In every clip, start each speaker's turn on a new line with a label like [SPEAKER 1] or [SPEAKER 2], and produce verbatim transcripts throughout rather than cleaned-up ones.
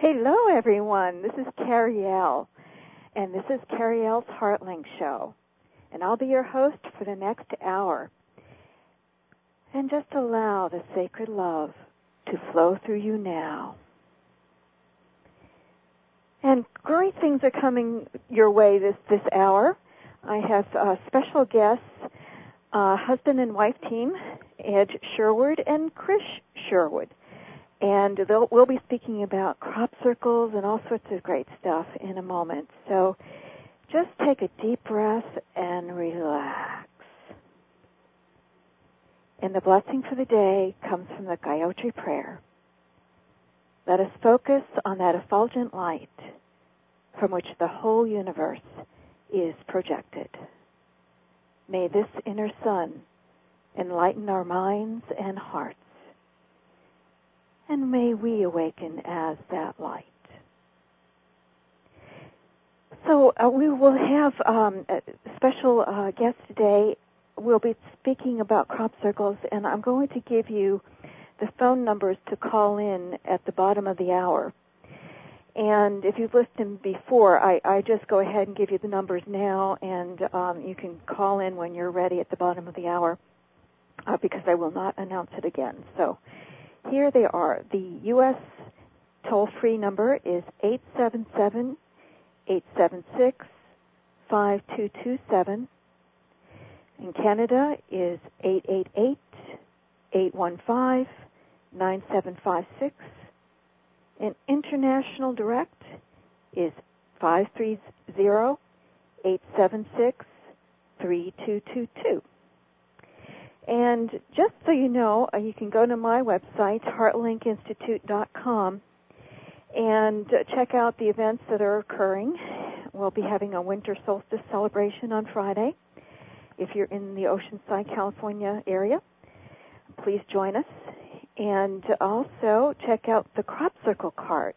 [SPEAKER 1] Hello, everyone. This is Cariel, and this is Cariel's Heartlink Show, and I'll be your host for the next hour. And just allow the sacred love to flow through you now. And great things are coming your way this, this hour. I have uh, special guests, uh, husband and wife team, Ed Sherwood and Chris Sherwood. And they'll, we'll be speaking about crop circles and all sorts of great stuff in a moment. So just take a deep breath and relax. And the blessing for the day comes from the Gayatri Prayer. Let us focus on that effulgent light from which the whole universe is projected. May this inner sun enlighten our minds and hearts. And may we awaken as that light. So uh, we will have um, a special uh, guest today. We'll be speaking about crop circles, and I'm going to give you the phone numbers to call in at the bottom of the hour. And if you've listened before, I, I just go ahead and give you the numbers now, and um, you can call in when you're ready at the bottom of the hour, uh, because I will not announce it again. So here they are. The U S toll-free number is eight seven seven, eight seven six, five two two seven. In Canada is eight eight eight, eight one five, nine seven five six. And international direct is five three zero, eight seven six, three two two two. And just so you know, uh, you can go to my website, heartlink institute dot com, and uh, check out the events that are occurring. We'll be having a winter solstice celebration on Friday. If you're in the Oceanside, California area, please join us. And also check out the crop circle cards.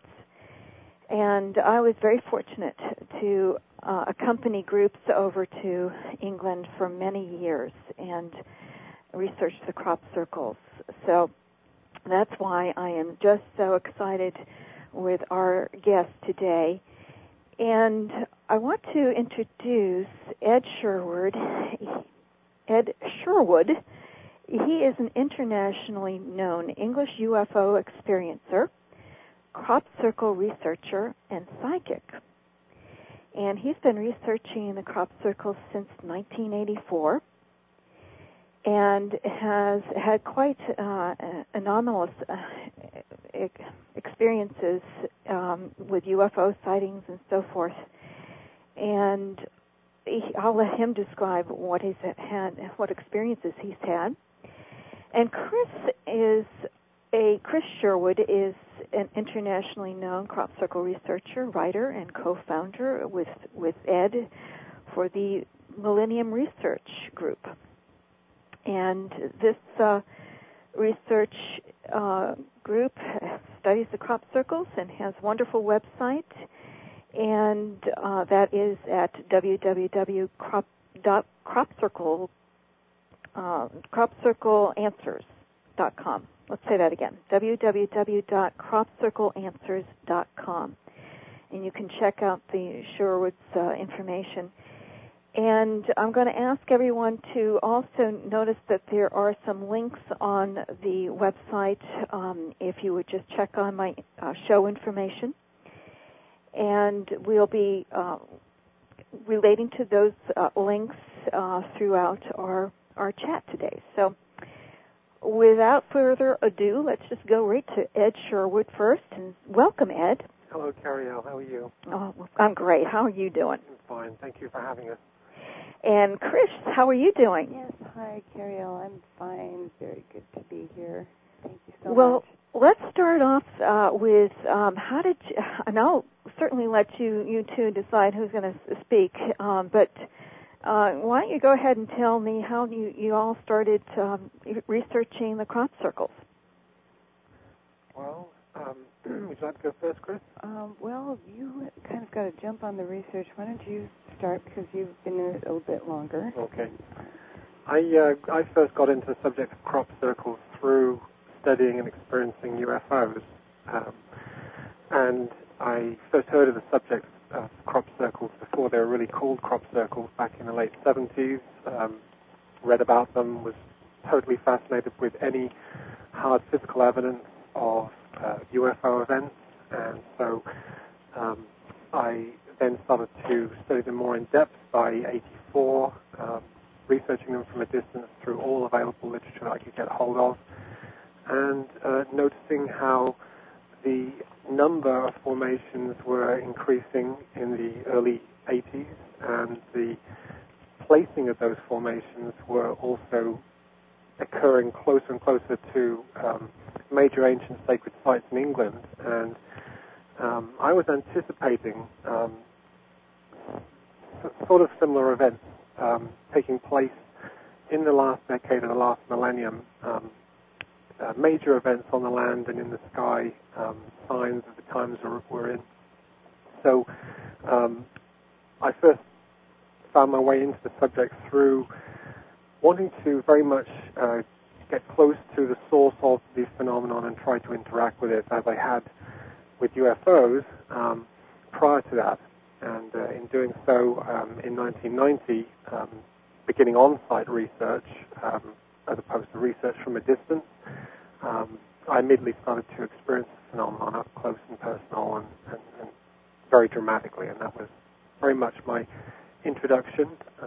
[SPEAKER 1] And I was very fortunate to uh, accompany groups over to England for many years and research the crop circles. So that's why I am just so excited with our guest today. And I want to introduce Ed Sherwood. Ed Sherwood, he is an internationally known English U F O experiencer, crop circle researcher, and psychic. And he's been researching the crop circles since nineteen eighty-four. And has had quite uh, anomalous uh, experiences um, with U F O sightings and so forth. And he, I'll let him describe what he's had, what experiences he's had. And Chris is a Chris Sherwood is an internationally known crop circle researcher, writer, and co-founder with with Ed for the Millennium Research Group. And this uh, research uh, group studies the crop circles and has a wonderful website, and uh, that is at w w w dot crop circle uh, crop circle answers dot com. Let's say that again, w w w dot crop circle answers dot com. And you can check out the Sherwood's uh, information. And I'm going to ask everyone to also notice that there are some links on the website um, if you would just check on my uh, show information. And we'll be uh, relating to those uh, links uh, throughout our, our chat today. So without further ado, let's just go right to Ed Sherwood first. And welcome, Ed.
[SPEAKER 2] Hello, Cariel. How are you?
[SPEAKER 1] Oh, I'm great. How are you doing?
[SPEAKER 2] I'm fine. Thank you for having us.
[SPEAKER 1] And Chris, how are you doing?
[SPEAKER 3] Yes, hi, Cariel. I'm fine. Very good to be here. Thank you so
[SPEAKER 1] well,
[SPEAKER 3] much.
[SPEAKER 1] Well, let's start off uh, with um, how did you, and I'll certainly let you, you two decide who's going to speak, um, but uh, why don't you go ahead and tell me how you, you all started um, researching the crop circles?
[SPEAKER 2] Well, um, would you like to go first, Chris?
[SPEAKER 3] Um, well, you kind of got to jump on the research. Why don't you start, because you've been in it a little bit longer.
[SPEAKER 2] Okay. I uh, I first got into the subject of crop circles through studying and experiencing U F Os. Um, and I first heard of the subject of crop circles before they were really called crop circles back in the late seventies. Um, read about them, was totally fascinated with any hard physical evidence of uh, U F O events, and so um, I then started to study them more in depth by eighty-four, um, researching them from a distance through all available literature I could get hold of, and uh, noticing how the number of formations were increasing in the early eighties, and the placing of those formations were also occurring closer and closer to um, major ancient sacred sites in England. And um, I was anticipating um, s- sort of similar events um, taking place in the last decade of the last millennium. Um, uh, major events on the land and in the sky, um, signs of the times we're, we're in. So um, I first found my way into the subject through wanting to very much uh, get close to the source of the phenomenon and try to interact with it as I had with U F Os um, prior to that. And uh, in doing so, um, in nineteen ninety, um, beginning on-site research um, as opposed to research from a distance, um, I immediately started to experience the phenomenon up close and personal and, and, and very dramatically, and that was very much my introduction. Um,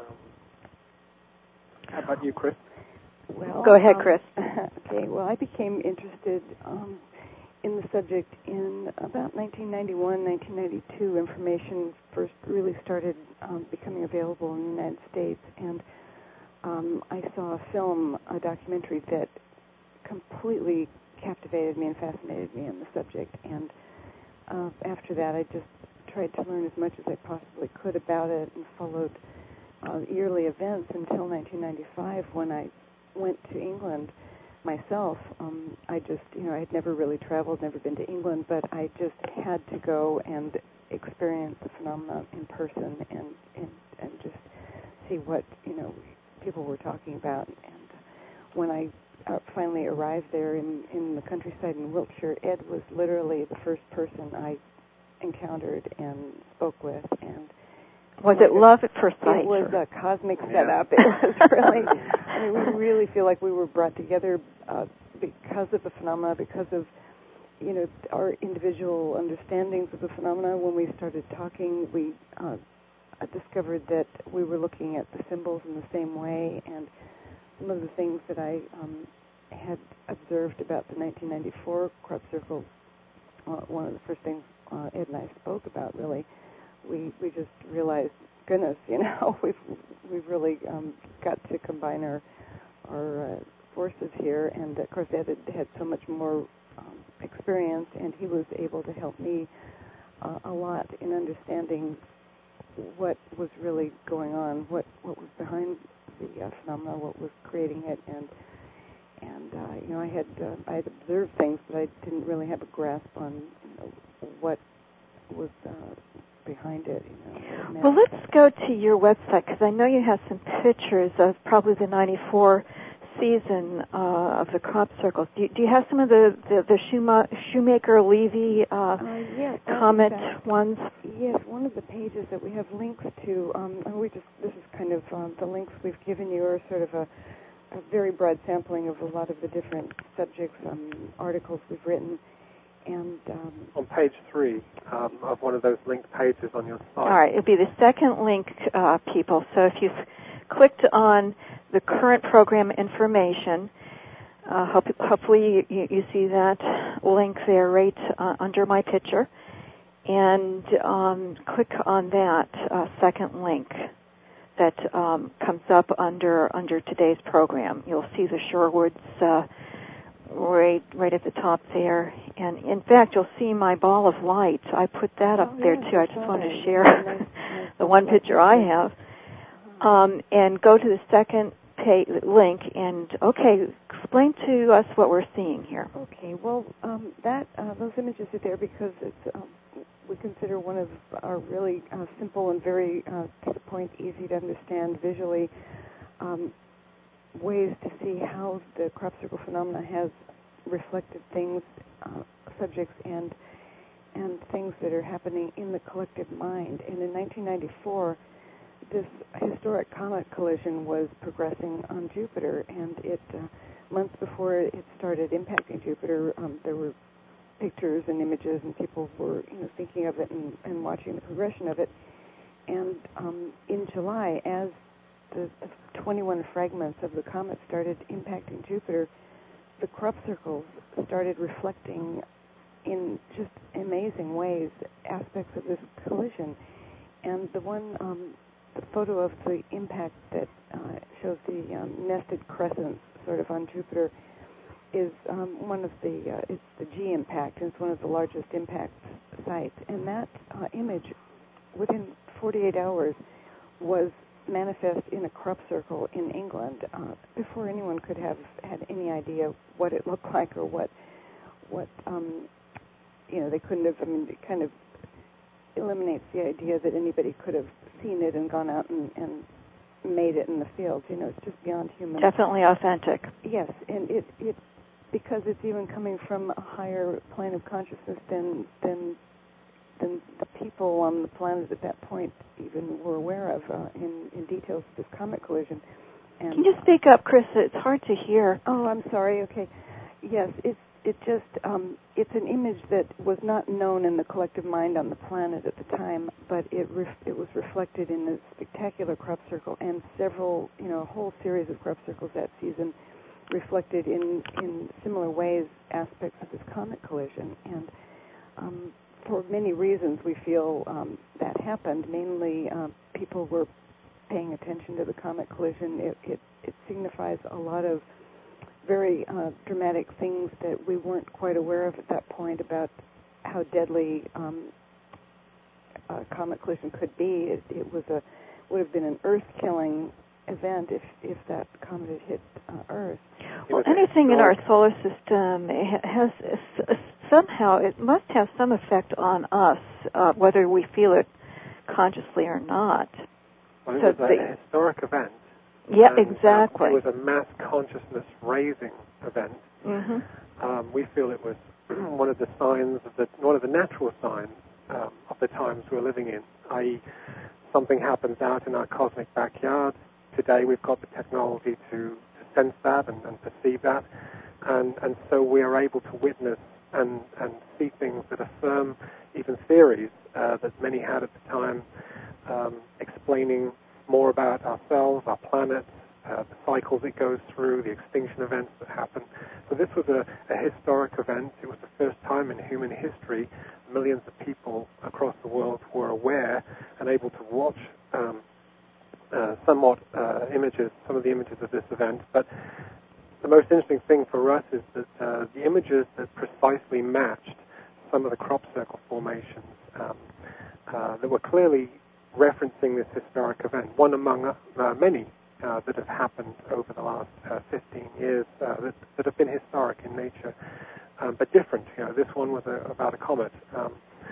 [SPEAKER 2] how about you, Chris?
[SPEAKER 3] Well,
[SPEAKER 1] Go ahead,
[SPEAKER 3] um,
[SPEAKER 1] Chris.
[SPEAKER 3] Okay, well, I became interested um, in the subject in about nineteen ninety-one, nineteen ninety-two. Information first really started um, becoming available in the United States, and um, I saw a film, a documentary that completely captivated me and fascinated me in the subject. And uh, after that, I just tried to learn as much as I possibly could about it and followed uh, yearly events until nineteen ninety-five, when I went to England myself. Um, I just, you know, I had never really traveled, never been to England, but I just had to go and experience the phenomenon in person and, and, and just see what, you know, people were talking about. And when I uh, finally arrived there in, in the countryside in Wiltshire, Ed was literally the first person I encountered and spoke with. And
[SPEAKER 1] was it love at first sight?
[SPEAKER 3] It was
[SPEAKER 1] or?
[SPEAKER 3] a cosmic
[SPEAKER 2] Yeah.
[SPEAKER 3] setup. It was really, I mean, we really feel like we were brought together uh, because of the phenomena, because of, you know, our individual understandings of the phenomena. When we started talking, we uh, discovered that we were looking at the symbols in the same way, and some of the things that I um, had observed about the nineteen ninety-four crop circle, uh, one of the first things uh, Ed and I spoke about, really, we we just realized, goodness, you know, we've we've really um, got to combine our our uh, forces here. And of course, Ed had, had so much more um, experience, and he was able to help me uh, a lot in understanding what was really going on, what what was behind the uh, phenomena, what was creating it, and and uh, you know, I had uh, I had observed things, but I didn't really have a grasp on, you know, what was uh, behind it. You know,
[SPEAKER 1] well, let's go to your website, because I know you have some pictures of probably the ninety-four season uh, of the crop circles. Do you, do you have some of the the, the Schuma, Shoemaker-Levy uh,
[SPEAKER 3] uh, yes,
[SPEAKER 1] comet
[SPEAKER 3] fact,
[SPEAKER 1] ones?
[SPEAKER 3] Yes, one of the pages that we have links to. Um, and we just this is kind of um, the links we've given you are sort of a, a very broad sampling of a lot of the different subjects, um, articles we've written. And um,
[SPEAKER 2] on page three um, of one of those linked pages on your site.
[SPEAKER 1] All right, it'll be the second link, uh, people. So if you've clicked on the current program information, uh, hope, hopefully you, you see that link there right uh, under my picture, and um, click on that uh, second link that um, comes up under under today's program. You'll see the Sherwoods uh, right right at the top there. And in fact, you'll see my ball of light. I put that up
[SPEAKER 3] oh,
[SPEAKER 1] there
[SPEAKER 3] yes,
[SPEAKER 1] too. I
[SPEAKER 3] I
[SPEAKER 1] just
[SPEAKER 3] saw
[SPEAKER 1] wanted
[SPEAKER 3] that.
[SPEAKER 1] to share
[SPEAKER 3] Nice, nice
[SPEAKER 1] the one picture I have. Um, and go to the second pay, link and, okay, explain to us what we're seeing here.
[SPEAKER 3] Okay, well, um, that uh, those images are there because it's, um, we consider one of our really uh, simple and very, uh, to the point, easy to understand visually um, ways to see how the crop circle phenomena has reflected things, uh, subjects, and and things that are happening in the collective mind. And in nineteen ninety-four, this historic comet collision was progressing on Jupiter, and it uh, months before it started impacting Jupiter, um, there were pictures and images, and people were, you know, thinking of it and, and watching the progression of it. And um, in July, as the twenty-one fragments of the comet started impacting Jupiter, the crop circles started reflecting in just amazing ways aspects of this collision. And the one, um, the photo of the impact that uh, shows the um, nested crescents sort of on Jupiter is um, one of the, uh, it's the G impact, and it's one of the largest impact sites. And that uh, image, within forty-eight hours, was manifest in a crop circle in England uh, before anyone could have had any idea what it looked like or what, what um, you know, they couldn't have, I mean, it kind of eliminates the idea that anybody could have seen it and gone out and, and made it in the field. You know, it's just beyond human.
[SPEAKER 1] Definitely authentic.
[SPEAKER 3] Yes, and it, it because it's even coming from a higher plane of consciousness than than than the people on the planet at that point even were aware of uh, in, in details of this comet collision. And
[SPEAKER 1] can you speak up, Chris? It's hard to hear.
[SPEAKER 3] Oh, I'm sorry. Okay. Yes, it's it just um, it's an image that was not known in the collective mind on the planet at the time, but it ref- it was reflected in a spectacular crop circle and several, you know, a whole series of crop circles that season reflected in in similar ways aspects of this comet collision. And um, for many reasons, we feel um, that happened. Mainly, uh, people were paying attention to the comet collision. It, it, it signifies a lot of very uh, dramatic things that we weren't quite aware of at that point about how deadly um, a comet collision could be. It, it was a would have been an Earth-killing event if if that comet had hit uh, Earth.
[SPEAKER 1] Well, anything in our solar system has somehow, it must have some effect on us, uh, whether we feel it consciously or not.
[SPEAKER 2] Well, it
[SPEAKER 1] so
[SPEAKER 2] was a
[SPEAKER 1] the,
[SPEAKER 2] historic event.
[SPEAKER 1] Yeah,
[SPEAKER 2] and,
[SPEAKER 1] exactly.
[SPEAKER 2] Uh, it was a mass consciousness raising event.
[SPEAKER 1] Mm-hmm.
[SPEAKER 2] Um, we feel it was one of the signs of the one of the natural signs um, of the times we're living in, that is, something happens out in our cosmic backyard. Today we've got the technology to, to sense that and, and perceive that, and and so we are able to witness and and see things that affirm even theories uh, that many had at the time, um, explaining more about ourselves, our planet, uh, the cycles it goes through, the extinction events that happen. So this was a, a historic event. It was the first time in human history millions of people across the world were aware and able to watch um, uh, somewhat uh, images, some of the images of this event. But the most interesting thing for us is that uh, the images that precisely matched some of the crop circle formations um, uh, that were clearly referencing this historic event, one among uh, many uh, that have happened over the last uh, fifteen years uh, that, that have been historic in nature, um, but different. You know, this one was a, about a comet. Um,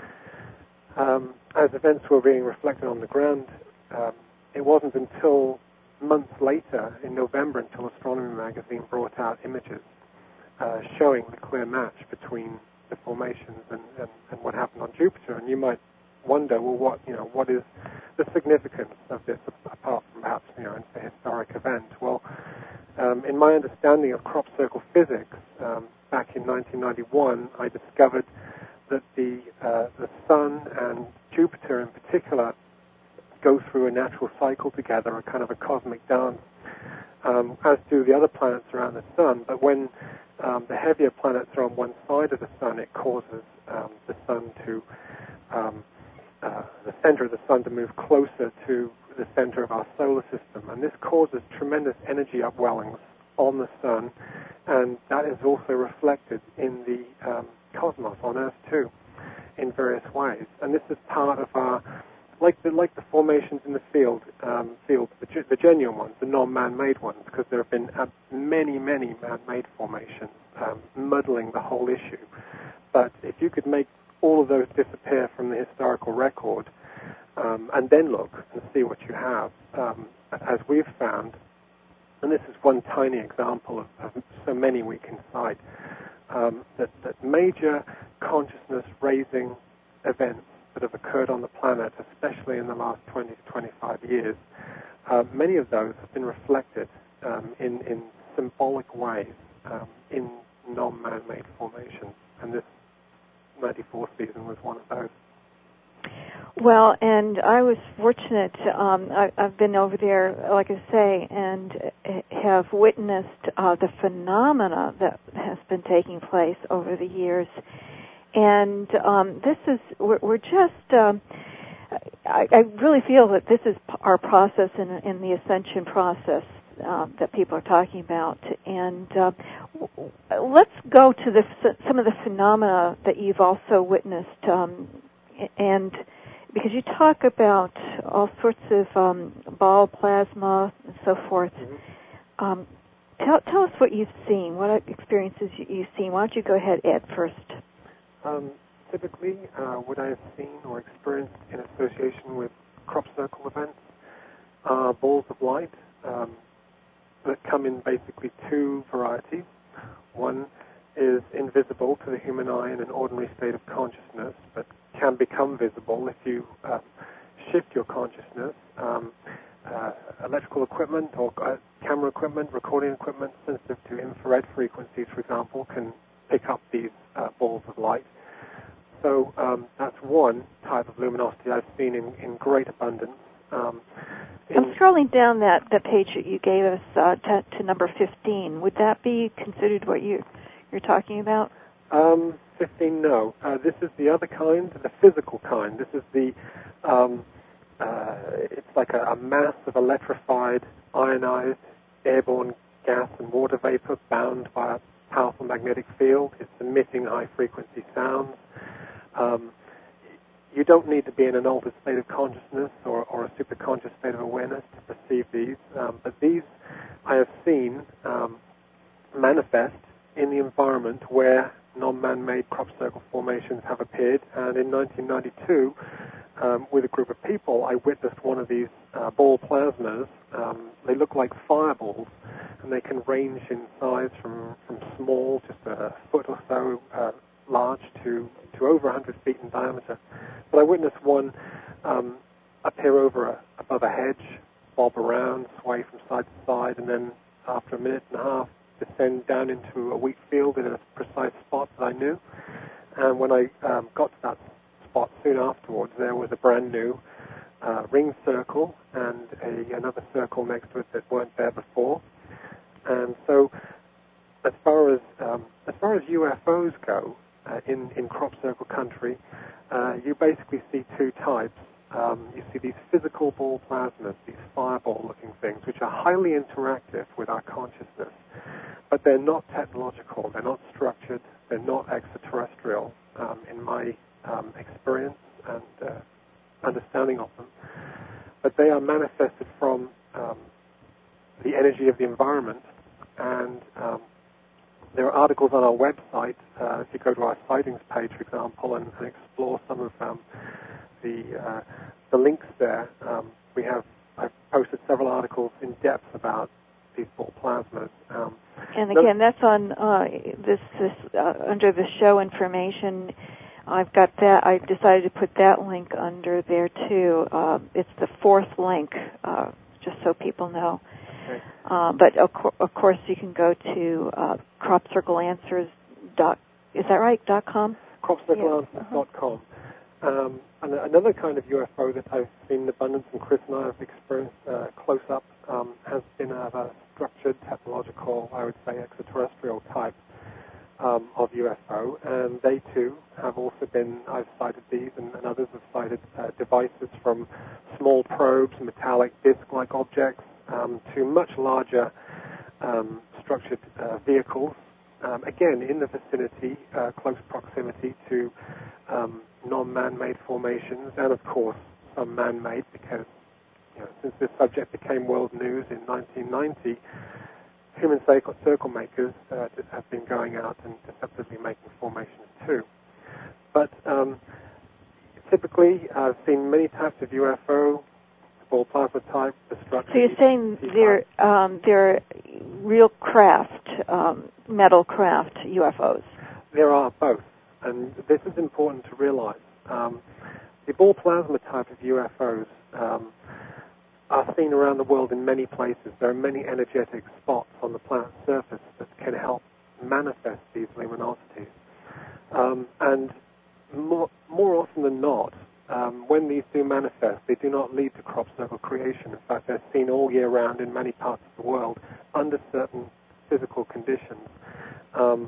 [SPEAKER 2] um, as events were being reflected on the ground, um, it wasn't until months later, in November, until Astronomy magazine brought out images uh, showing the clear match between the formations and, and, and what happened on Jupiter. And you might wonder, well, what you know, what is the significance of this, apart from perhaps, you know, it's a historic event? Well, um, in my understanding of crop circle physics, um, back in nineteen ninety-one, I discovered that the uh, the Sun and Jupiter, in particular, go through a natural cycle together, a kind of a cosmic dance, um, as do the other planets around the Sun. But when um, the heavier planets are on one side of the Sun, it causes um, the Sun to um, Uh, the center of the Sun to move closer to the center of our solar system. And this causes tremendous energy upwellings on the Sun, and that is also reflected in the um, cosmos on Earth too, in various ways. And this is part of our, like the, like the formations in the field, um, field the, the genuine ones, the non-man-made ones, because there have been uh, many, many man-made formations um, muddling the whole issue. But if you could make all of those disappear from the historical record, um, and then look and see what you have, um, as we've found, and this is one tiny example of, of so many we can cite, um, that, that major consciousness-raising events that have occurred on the planet, especially in the last twenty to twenty-five years, uh, many of those have been reflected um, in, in symbolic ways um, in non-man-made formations. And this ninety-four season was one of those.
[SPEAKER 1] Well, and I was fortunate. Um, I, I've been over there, like I say, and have witnessed uh, the phenomena that has been taking place over the years. And um, this is, we're, we're just, um, I, I really feel that this is our process in, in the ascension process um, that people are talking about. And uh, let's go to the, some of the phenomena that you've also witnessed. Um, and because you talk about all sorts of um, ball plasma and so forth. Mm-hmm. Um, tell, tell us what you've seen, what experiences you've seen. Why don't you go ahead, Ed, first?
[SPEAKER 2] Um, typically, uh, what I have seen or experienced in association with crop circle events are balls of light um, that come in basically two varieties. One is invisible to the human eye in an ordinary state of consciousness, but can become visible if you uh, shift your consciousness. Um, uh, electrical equipment or uh, camera equipment, recording equipment sensitive to infrared frequencies, for example, can pick up these uh, balls of light. So um, that's one type of luminosity I've seen in, in great abundance. Um, in
[SPEAKER 1] I'm scrolling down that, that page that you gave us uh, to, to number fifteen. Would that be considered what you, you're talking about?
[SPEAKER 2] Um, fifteen, no. Uh, this is the other kind, the physical kind. This is the, um, uh, it's like a, a mass of electrified, ionized, airborne gas and water vapor bound by a powerful magnetic field. It's emitting high-frequency sounds. Um, you don't need to be in an altered state of consciousness or, or a superconscious state of awareness to perceive these, um, but these I have seen um, manifest in the environment where non-man-made crop circle formations have appeared. And in nineteen ninety-two, um, with a group of people, I witnessed one of these uh, ball plasmas. Um, they look like fireballs, and they can range in size from, from small, just a foot or so uh, large, to, to over one hundred feet in diameter. But I witnessed one um, appear over a, above a hedge, bob around, sway from side to side, and then after a minute and a half, descend down into a wheat field in a precise spot that I knew. And when I um, got to that spot soon afterwards, there was a brand new uh, ring circle and a, another circle next to it that weren't there before. And so, as far as um, as far as U F Os go uh, in in crop circle country, uh, you basically see two types. Um, you see these physical ball plasmas, these fireball-looking things, which are highly interactive with our consciousness. But they're not technological, they're not structured, they're not extraterrestrial um, in my um, experience and uh, understanding of them. But they are manifested from um, the energy of the environment. And um, there are articles on our website, uh, if you go to our sightings page, for example, and, and explore some of um, the, uh, the links there. Um, we have, I've posted several articles in depth about these ball plasmas. Um,
[SPEAKER 1] and again, that's on uh, this, this uh, under the show information. I've got that. I decided to put that link under there too. Uh, it's the fourth link, uh, just so people know.
[SPEAKER 2] Okay.
[SPEAKER 1] Uh, but of, co- of course, you can go to uh, crop circle answers dot. Is that right? Dot com.
[SPEAKER 2] crop circle answers dot com. Yeah. Uh-huh. Um, and another kind of U F O that I've seen in abundance, and Chris and I have experienced uh, close up, um, has been of a structured, technological, I would say, extraterrestrial type um, of U F O. And they too have also been, I've cited these, and, and others have cited uh, devices from small probes, metallic disc-like objects, um, to much larger um, structured uh, vehicles. Um, again, in the vicinity, uh, close proximity to um, non-man-made formations, and of course some man-made, because you know, since this subject became world news in nineteen ninety, human circle, circle makers uh, have been going out and deceptively making formations too. But um, typically, I've seen many types of U F O, ball plasma type, the structure.
[SPEAKER 1] So you're saying they're um, they're real craft, um, metal craft U F Os?
[SPEAKER 2] There are both, and this is important to realize. Um, the ball plasma type of U F Os um, are seen around the world in many places. There are many energetic spots on the planet's surface that can help manifest these luminosities. Um, and more, more often than not, um, when these do manifest, they do not lead to crop circle creation. In fact, they're seen all year round in many parts of the world under certain physical conditions. Um,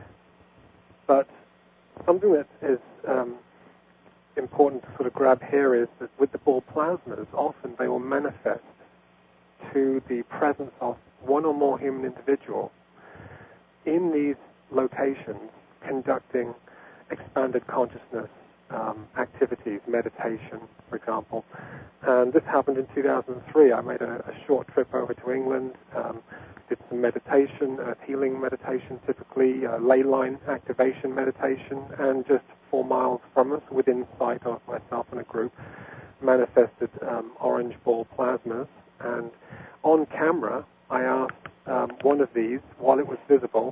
[SPEAKER 2] but something that is um, important to sort of grab here is that with the ball plasmas, often they will manifest to the presence of one or more human individuals in these locations conducting expanded consciousness um, activities, meditation, for example. And this happened in two thousand three. I made a, a short trip over to England, um, did some meditation, uh, healing meditation typically, uh, ley line activation meditation, and just four miles from us, within sight of myself and a group, manifested um, orange ball plasmas. And on camera, I asked um, one of these, while it was visible,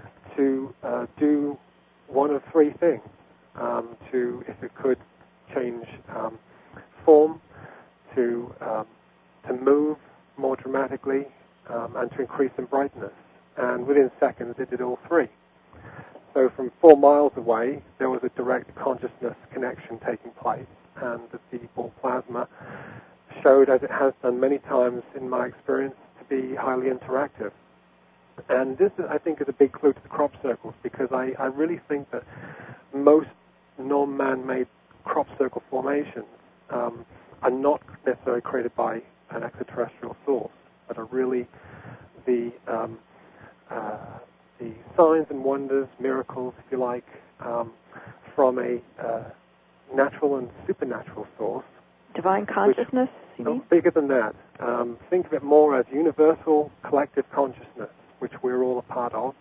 [SPEAKER 2] to uh, do one of three things. Um, to, if it could, change um, form, to um, to move more dramatically, um, and to increase in brightness. And within seconds, it did all three. So from four miles away, there was a direct consciousness connection taking place, and the ball plasma showed, as it has done many times in my experience, to be highly interactive. And this, I think, is a big clue to the crop circles, because I, I really think that most non-man-made crop circle formations um, are not necessarily created by an extraterrestrial source, but are really the um, uh, the signs and wonders, miracles, if you like, um, from a uh, natural and supernatural source.
[SPEAKER 1] Divine consciousness, you mean?
[SPEAKER 2] Bigger than that. Um, think of it more as universal collective consciousness, which we're all a part of,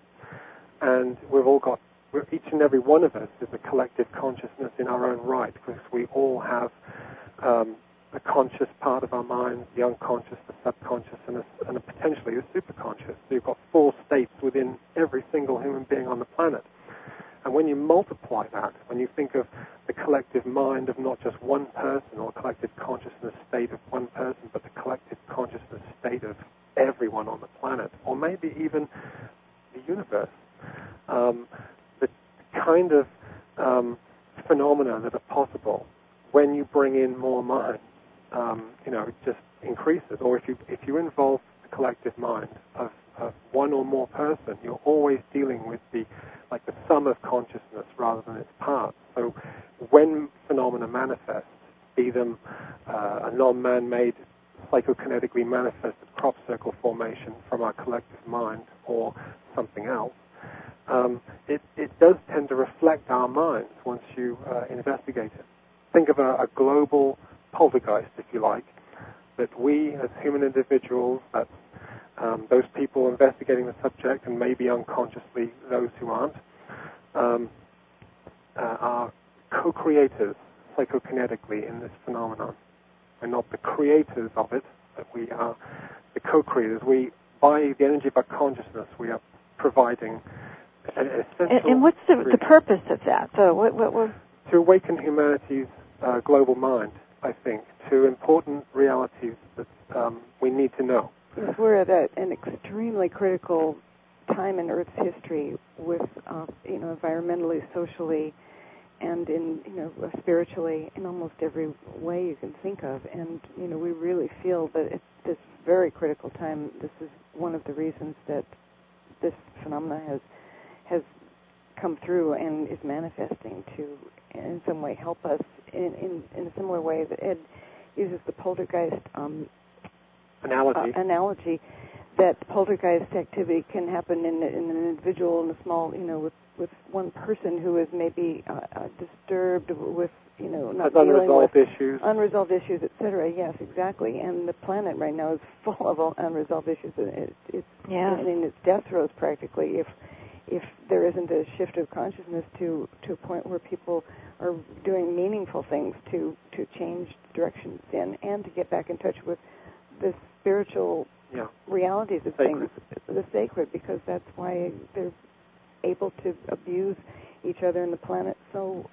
[SPEAKER 2] and we've all got, we're, each and every one of us is a collective consciousness in our own right, because we all have um, a conscious part of our mind, the unconscious, the subconscious, and, a, and a potentially the superconscious. So you've got four states within every single human being on the planet. And when you multiply that, when you think of the collective mind of not just one person or collective consciousness state of one person, but the collective consciousness state of everyone on the planet, or maybe even the universe, um, the kind of um, phenomena that are possible when you bring in more minds, um, you know, it just increases. Or if you if you involve the collective mind of, of one or more person, you're always dealing with the like the sum of consciousness rather than its parts. So when phenomena manifest, be them uh, a non-man-made psychokinetically manifested crop circle formation from our collective mind or something else, um, it, it does tend to reflect our minds once you uh, investigate it. Think of a, a global poltergeist, if you like, that we as human individuals, that's um, those people investigating the subject, and maybe unconsciously those who aren't, um, uh, are co-creators psychokinetically in this phenomenon. We're not the creators of it, but we are the co-creators. We, by the energy of our consciousness, we are providing an essential...
[SPEAKER 1] And, and what's the, the purpose of that? So what, what, what?
[SPEAKER 2] To awaken humanity's uh, global mind, I think, to important realities that um, we need to know.
[SPEAKER 3] Yes, we're at a, an extremely critical time in Earth's history with, uh, you know, environmentally, socially, and in, you know, spiritually, in almost every way you can think of. And, you know, we really feel that at this very critical time, this is one of the reasons that this phenomena has has come through and is manifesting to, in some way, help us in, in, in a similar way that Ed uses the poltergeist um,
[SPEAKER 2] analogy.
[SPEAKER 3] Uh, analogy that poltergeist activity can happen in, in an individual, in a small, you know, with, with one person who is maybe uh, uh, disturbed with, you know, not
[SPEAKER 2] Has
[SPEAKER 3] dealing
[SPEAKER 2] unresolved
[SPEAKER 3] with
[SPEAKER 2] issues.
[SPEAKER 3] unresolved issues, et cetera. Yes, exactly. And the planet right now is full of unresolved issues. It, it's,
[SPEAKER 1] yeah.
[SPEAKER 3] I mean, it's death throes practically if if there isn't a shift of consciousness to, to a point where people are doing meaningful things to, to change directions in and to get back in touch with the spiritual
[SPEAKER 2] yeah.
[SPEAKER 3] realities of
[SPEAKER 2] sacred.
[SPEAKER 3] things, the sacred, because that's why they're able to abuse each other and the planet so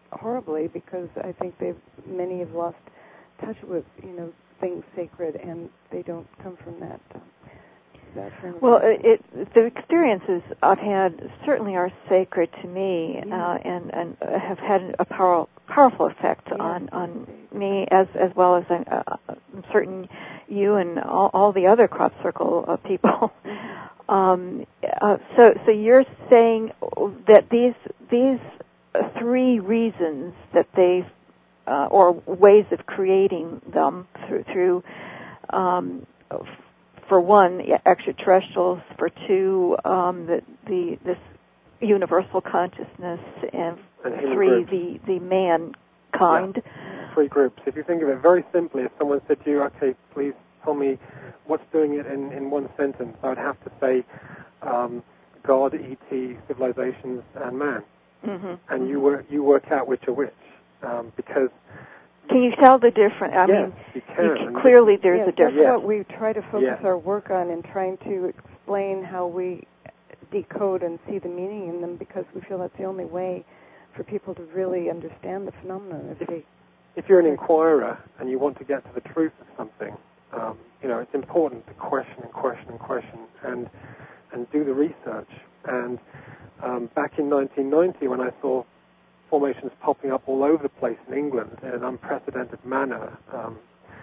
[SPEAKER 3] horribly because I think they've many have lost touch with, you know, things sacred, and they don't come from that. Um, that frame of
[SPEAKER 1] well, it, it, the experiences I've had certainly are sacred to me,
[SPEAKER 3] yeah.
[SPEAKER 1] uh, and and have had a power, powerful effect
[SPEAKER 3] yeah.
[SPEAKER 1] on on me as as well as uh, I'm certain you and all, all the other crop circle uh, people.
[SPEAKER 3] Mm-hmm.
[SPEAKER 1] Um, uh, so so you're saying that these these three reasons that they uh, or ways of creating them through through um, for one, extraterrestrials, for two, um, the, the this universal consciousness, and,
[SPEAKER 2] and
[SPEAKER 1] three,
[SPEAKER 2] groups.
[SPEAKER 1] the the mankind.
[SPEAKER 2] Yeah. Three groups. If you think of it very simply, if someone said to you, "Okay, please tell me what's doing it in, in one sentence," I would have to say um, God, E T, civilizations, and man.
[SPEAKER 1] Mm-hmm.
[SPEAKER 2] And you work you work out which are which, um, because.
[SPEAKER 1] Can you tell the difference? I
[SPEAKER 2] yes,
[SPEAKER 1] mean,
[SPEAKER 2] you can.
[SPEAKER 1] you can clearly there's
[SPEAKER 3] yes,
[SPEAKER 1] a difference.
[SPEAKER 3] That's
[SPEAKER 2] yes.
[SPEAKER 3] what we try to focus
[SPEAKER 2] yes.
[SPEAKER 3] our work on, in trying to explain how we decode and see the meaning in them, because we feel that's the only way for people to really understand the phenomenon. If, they,
[SPEAKER 2] if you're an inquirer and you want to get to the truth of something, um, you know, it's important to question and question and question and and do the research. And um, back in nineteen ninety, when I saw formations popping up all over the place in England in an unprecedented manner, um,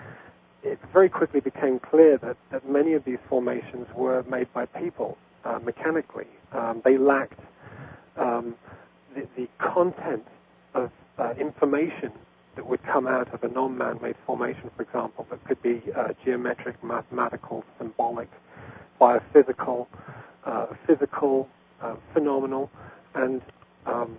[SPEAKER 2] it very quickly became clear that, that many of these formations were made by people uh, mechanically. Um, they lacked um, the, the content of uh, information that would come out of a non-man-made formation, for example, that could be uh, geometric, mathematical, symbolic, biophysical, uh, physical, uh, phenomenal, and um,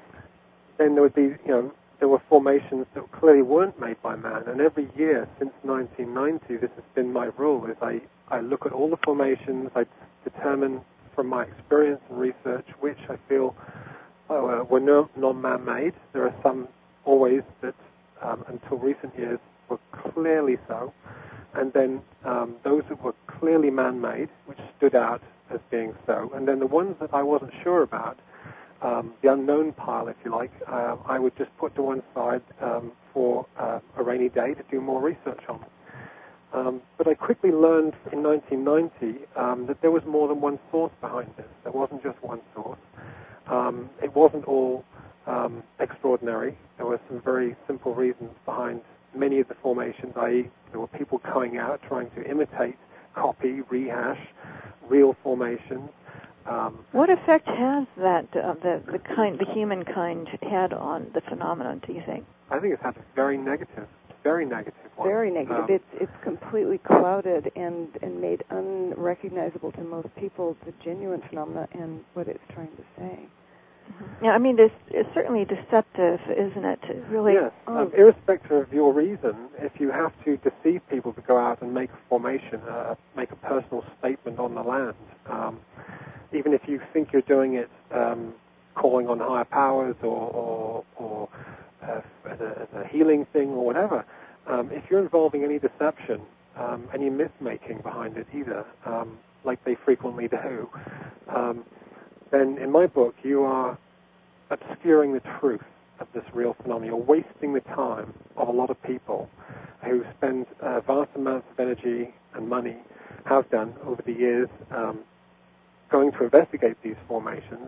[SPEAKER 2] then there would be, you know, there were formations that clearly weren't made by man. And every year since nineteen ninety, this has been my rule, is I, I look at all the formations, I determine from my experience and research which I feel uh, were no, non-man-made. There are some always that, um, until recent years, were clearly so. And then um, those that were clearly man-made, which stood out as being so. And then the ones that I wasn't sure about, Um, the unknown pile, if you like, uh, I would just put to one side um, for uh, a rainy day to do more research on. Um, but I quickly learned in nineteen ninety um, that there was more than one source behind this. There wasn't just one source. Um, it wasn't all um, extraordinary. There were some very simple reasons behind many of the formations, that is there were people going out trying to imitate, copy, rehash real formations. Um,
[SPEAKER 1] what effect has that uh, the the kind the humankind had on the phenomenon? Do you think?
[SPEAKER 2] I think it's had a very negative, very negative one.
[SPEAKER 3] Very negative. Um, it's it's completely clouded and and made unrecognizable to most people the genuine phenomena and what it's trying to say.
[SPEAKER 1] Mm-hmm. Yeah, I mean, this it's certainly deceptive, isn't it? To really.
[SPEAKER 2] Yes. Oh. Um, irrespective of your reason, if you have to deceive people to go out and make a formation, uh, make a personal statement on the land. Um, Even if you think you're doing it, um, calling on higher powers or, or, or uh, as, a, as a healing thing or whatever, um, if you're involving any deception, um, any myth-making behind it either, um, like they frequently do, um, then in my book you are obscuring the truth of this real phenomenon. You're wasting the time of a lot of people who spend uh, vast amounts of energy and money, have done over the years, um, going to investigate these formations.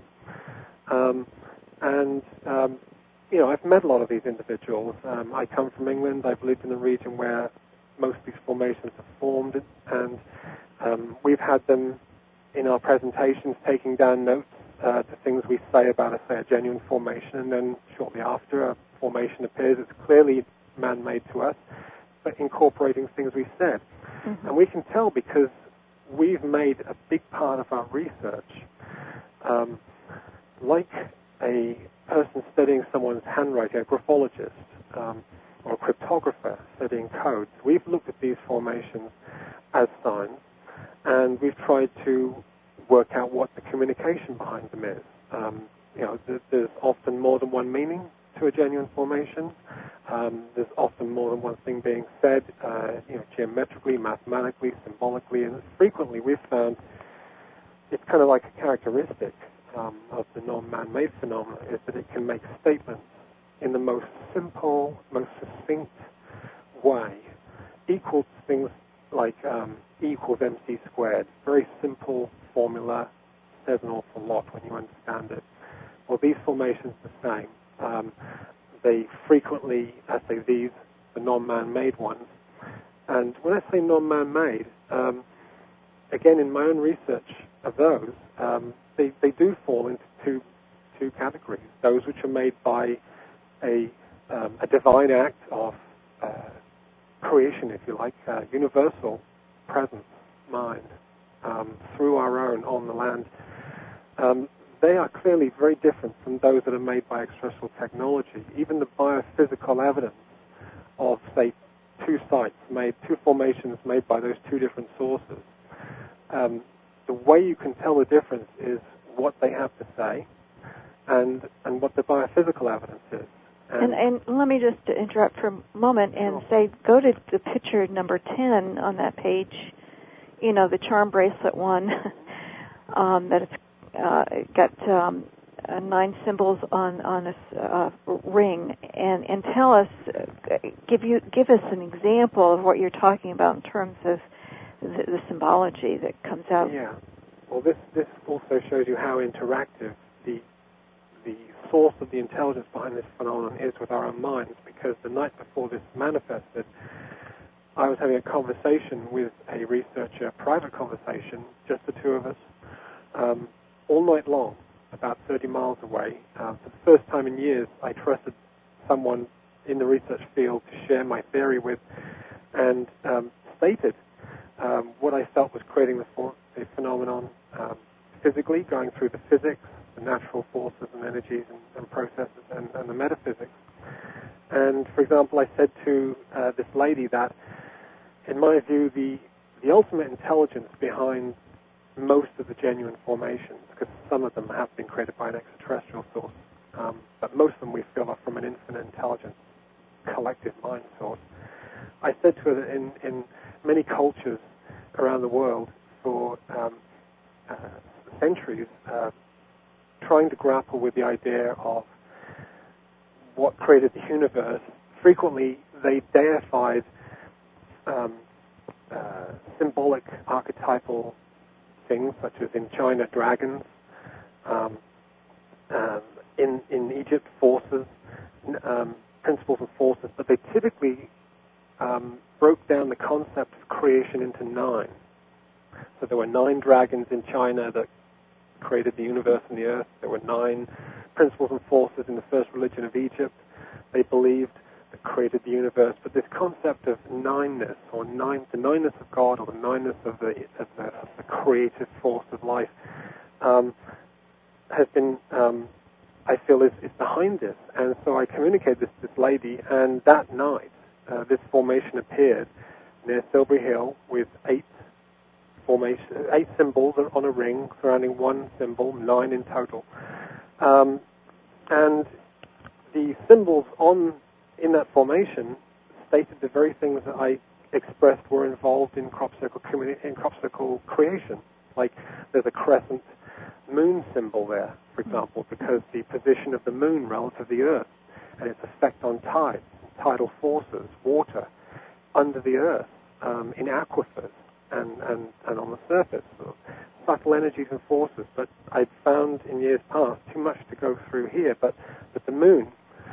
[SPEAKER 2] Um, and, um, you know, I've met a lot of these individuals. Um, I come from England. I've lived in a region where most of these formations are formed, and um, we've had them in our presentations taking down notes uh, to things we say about, a, say, a genuine formation, and then shortly after a formation appears, it's clearly man-made to us, but incorporating things we said. Mm-hmm. And we can tell because we've made a big part of our research, um, like a person studying someone's handwriting, a graphologist um, or a cryptographer studying codes. We've looked at these formations as signs, and we've tried to work out what the communication behind them is. Um, you know, th- there's often more than one meaning to a genuine formation. Um, there's often more than one thing being said, uh, you know, geometrically, mathematically, symbolically, and frequently we've found it's kind of like a characteristic um, of the non-man-made phenomena is that it can make statements in the most simple, most succinct way, equals things like um, E equals mc squared. Very simple formula, says an awful lot when you understand it. Well, these formations are the same. Um, they frequently, I say these, the non-man-made ones. And when I say non-man-made, um, again, in my own research of those, um, they, they do fall into two two categories. Those which are made by a, um, a divine act of uh, creation, if you like, uh, universal presence, mind, um, through our own on the land. Um, they are clearly very different from those that are made by extraterrestrial technology. Even the biophysical evidence of, say, two sites made, two formations made by those two different sources. Um, the way you can tell the difference is what they have to say and and what the biophysical evidence is.
[SPEAKER 1] And, and, and let me just interrupt for a moment and
[SPEAKER 2] sure.
[SPEAKER 1] say, go to the picture number ten on that page, you know, the charm bracelet one, um, that it's uh, got um, uh, nine symbols on, on a uh, ring, and, and tell us, uh, give you give us an example of what you're talking about in terms of the, the symbology that comes out.
[SPEAKER 2] Yeah. Well, this, this also shows you how interactive the the source of the intelligence behind this phenomenon is with our own minds, because the night before this manifested, I was having a conversation with a researcher, a private conversation, just the two of us, um, all night long, about thirty miles away. Uh, for the first time in years, I trusted someone in the research field to share my theory with, and um, stated um, what I felt was creating the, for- the phenomenon um, physically, going through the physics, the natural forces and energies and, and processes and, and the metaphysics. And, for example, I said to uh, this lady that, in my view, the, the ultimate intelligence behind most of the genuine formations, because some of them have been created by an extraterrestrial source, um, but most of them we feel are from an infinite intelligence, collective mind source. I said to her that in, in many cultures around the world for um, uh, centuries, uh, trying to grapple with the idea of what created the universe, frequently they deified um, uh, symbolic, archetypal things, such as in China, dragons, um, um, in, in Egypt, forces, um, principles of forces, but they typically um, broke down the concept of creation into nine. So there were nine dragons in China that created the universe and the earth. There were nine principles and forces in the first religion of Egypt. They believed that created the universe. But this concept of nineness, or nine, the nineness of God, or the nineness of the, of the, of the creative force of life, um, has been, um, I feel, is, is behind this. And so I communicated this to this lady, and that night, uh, this formation appeared near Silbury Hill with eight formation, eight symbols on a ring surrounding one symbol, nine in total. Um, and the symbols on in that formation stated the very things that I expressed were involved in crop circle communi- in crop circle creation. Like there's a crescent moon symbol there, for example, because the position of the moon relative to the Earth and its effect on tides, tidal forces, water under the Earth, um, in aquifers. And, and, and on the surface, sort of subtle energies and forces. But I'd found in years past, too much to go through here, but that the moon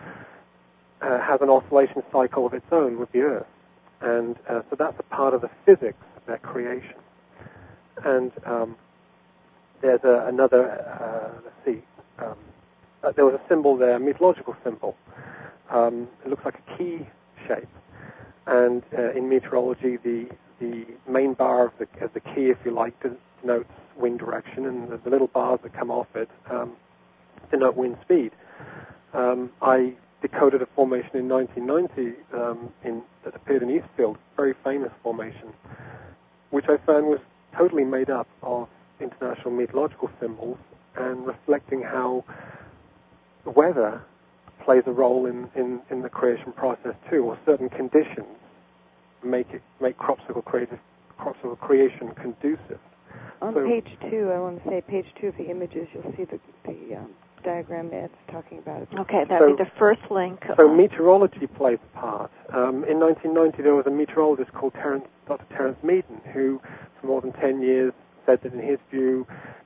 [SPEAKER 2] uh, has an oscillation cycle of its own with the Earth. And uh, so that's a part of the physics of their creation. And um, there's a, another, uh, let's see, um, uh, there was a symbol there, a mythological symbol. Um, it looks like a key shape. And uh, in meteorology, the the main bar of the, of the key, if you like, denotes wind direction, and the, the little bars that come off it um, denote wind speed. Um, I decoded a formation in nineteen ninety um, in, that appeared in Eastfield, very famous formation, which I found was totally made up of international meteorological symbols and reflecting how weather plays a role in, in, in the creation process too, or certain conditions make it make crop circle creative crop circle creation conducive.
[SPEAKER 3] On
[SPEAKER 2] so,
[SPEAKER 3] page two, I want to say page two of the images, you'll see the the, um, diagram it's talking about.
[SPEAKER 1] Okay, that
[SPEAKER 2] so,
[SPEAKER 1] would be the first link.
[SPEAKER 2] So meteorology plays a part. Um, in nineteen ninety, there was a meteorologist called Terence, Doctor Terence Meaden, who, for more than ten years, said that in his view,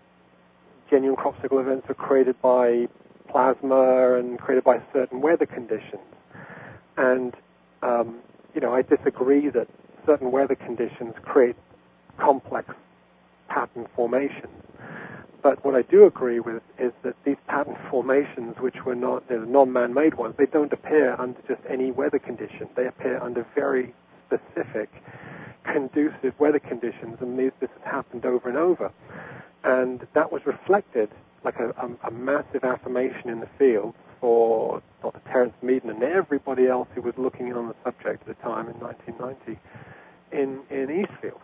[SPEAKER 2] genuine crop circle events are created by plasma and created by certain weather conditions. And, um, you know, I disagree that certain weather conditions create complex pattern formations. But what I do agree with is that these pattern formations, which were not the non-man-made ones, they don't appear under just any weather condition. They appear under very specific, conducive weather conditions, and these, this has happened over and over. And that was reflected like a, a, a massive affirmation in the field for Doctor Terence Meaden and everybody else who was looking in on the subject at the time in nineteen ninety in, in Eastfield.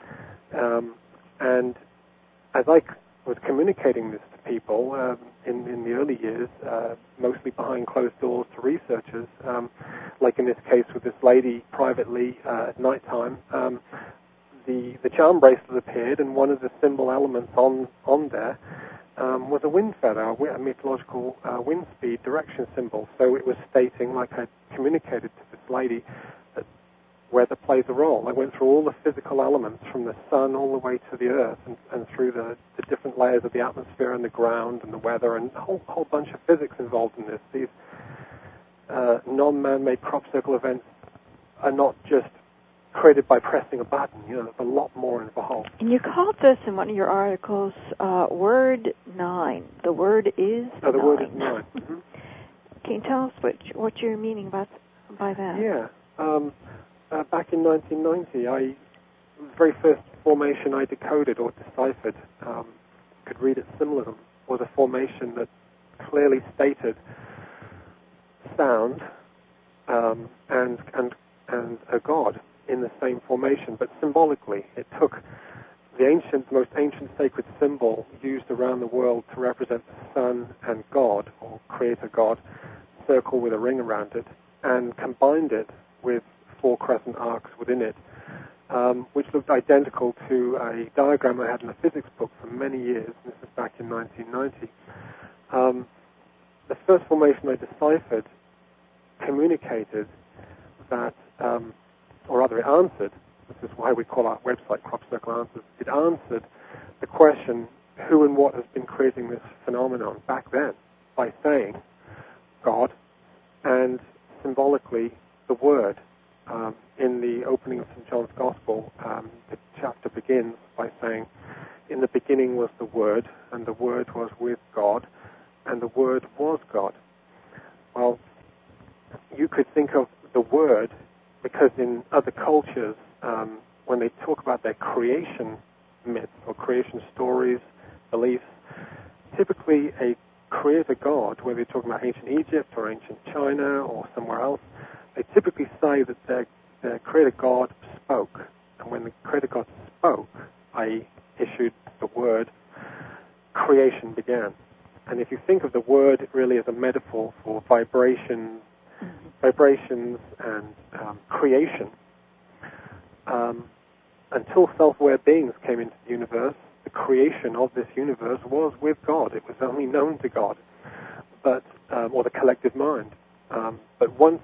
[SPEAKER 2] Um, and as I was communicating this to people um, in, in the early years, uh, mostly behind closed doors to researchers, um, like in this case with this lady privately uh, at night time, um, the, the charm bracelet appeared, and one of the symbol elements on, on there um, was a wind feather, a meteorological uh, wind speed direction symbol. So it was stating, like I communicated to this lady, that weather plays a role. I went through all the physical elements from the sun all the way to the earth and, and through the, the different layers of the atmosphere and the ground and the weather and a whole, whole bunch of physics involved in this. These uh, non-man-made crop circle events are not just created by pressing a button. You know, there's a lot more involved.
[SPEAKER 1] And you called this in one of your articles uh, word nine. The word is
[SPEAKER 2] oh, the
[SPEAKER 1] nine.
[SPEAKER 2] word is nine. Mm-hmm.
[SPEAKER 1] Can you tell us what, what you're meaning by, by that?
[SPEAKER 2] Yeah. Um, Uh, back in nineteen ninety, I, the very first formation I decoded or deciphered, um, could read its symbolism, was a formation that clearly stated sound um, and and and a god in the same formation, but symbolically. It took the ancient, most ancient sacred symbol used around the world to represent the sun and God, or creator God, circle with a ring around it, and combined it with four crescent arcs within it, um, which looked identical to a diagram I had in a physics book for many years. This is back in nineteen ninety. Um, the first formation I deciphered communicated that, um, or rather it answered, this is why we call our website Crop Circle Answers, it answered the question, who and what has been creating this phenomenon back then, by saying God and symbolically the Word. Um, in the opening of Saint John's Gospel, um, the chapter begins by saying, in the beginning was the Word, and the Word was with God, and the Word was God. Well, you could think of the Word, because in other cultures, um, when they talk about their creation myths or creation stories, beliefs, typically a creator God, whether you're talking about ancient Egypt or ancient China or somewhere else, they typically say that their, their creator God spoke. And when the creator God spoke, that is issued the word, creation began. And if you think of the word really as a metaphor for vibration, mm-hmm. vibrations and um, creation, um, until self-aware beings came into the universe, the creation of this universe was with God. It was only known to God, but um, or the collective mind. Um, but once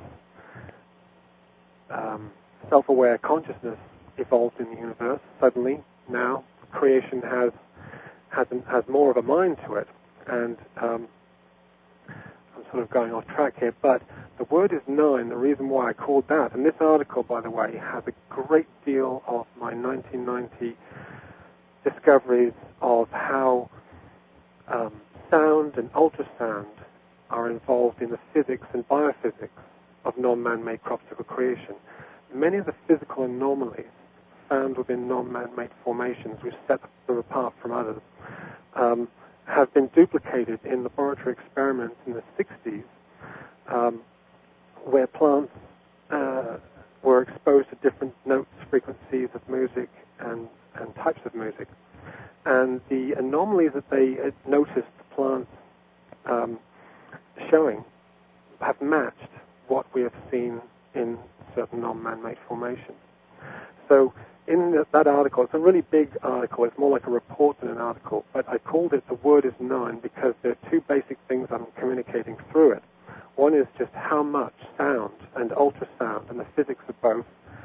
[SPEAKER 2] Um, self-aware consciousness evolved in the universe, suddenly now creation has has, an, has more of a mind to it. And um, I'm sort of going off track here, but the word is nine. The reason why I called that, and this article, by the way, has a great deal of my nineteen ninety discoveries of how um, sound and ultrasound are involved in the physics and biophysics of non-man-made crop circle creation. Many of the physical anomalies found within non-man-made formations, which set them apart from others, um, have been duplicated in laboratory experiments in the sixties, um, where plants uh, were exposed to different notes, frequencies of music, and, and types of music. And the anomalies that they had noticed the plants um, showing have matched what we have seen in certain non-man-made formations. So in the, that article, it's a really big article. It's more like a report than an article. But I called it "The Word is Known" because there are two basic things I'm communicating through it. One is just how much sound and ultrasound and the physics of both,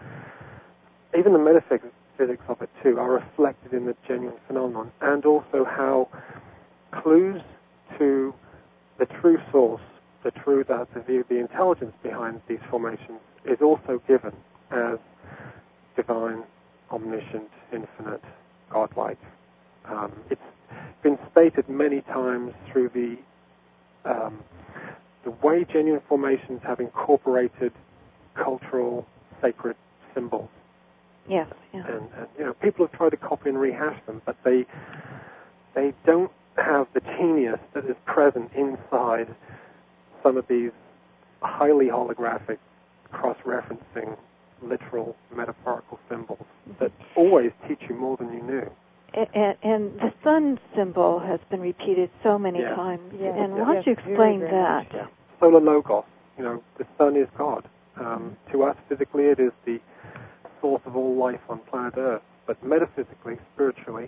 [SPEAKER 2] even the metaphysics of it too, are reflected in the genuine phenomenon, and also how clues to the true source, the true, the, the, the intelligence behind these formations is also given as divine, omniscient, infinite, godlike. Um, it's been stated many times through the um, the way genuine formations have incorporated cultural, sacred symbols.
[SPEAKER 1] Yes. Yeah.
[SPEAKER 2] And, and you know, people have tried to copy and rehash them, but they they don't have the genius that is present inside some of these highly holographic, cross-referencing, literal, metaphorical symbols that always teach you more than you knew.
[SPEAKER 1] And, and the sun symbol has been repeated so many
[SPEAKER 2] yeah.
[SPEAKER 1] times.
[SPEAKER 3] Yeah.
[SPEAKER 1] And
[SPEAKER 3] yeah.
[SPEAKER 1] why don't you explain
[SPEAKER 3] very, very
[SPEAKER 1] that?
[SPEAKER 3] yeah.
[SPEAKER 2] Solar Logos, you know, the sun is God. Um, to us, physically, it is the source of all life on planet Earth. But metaphysically, spiritually,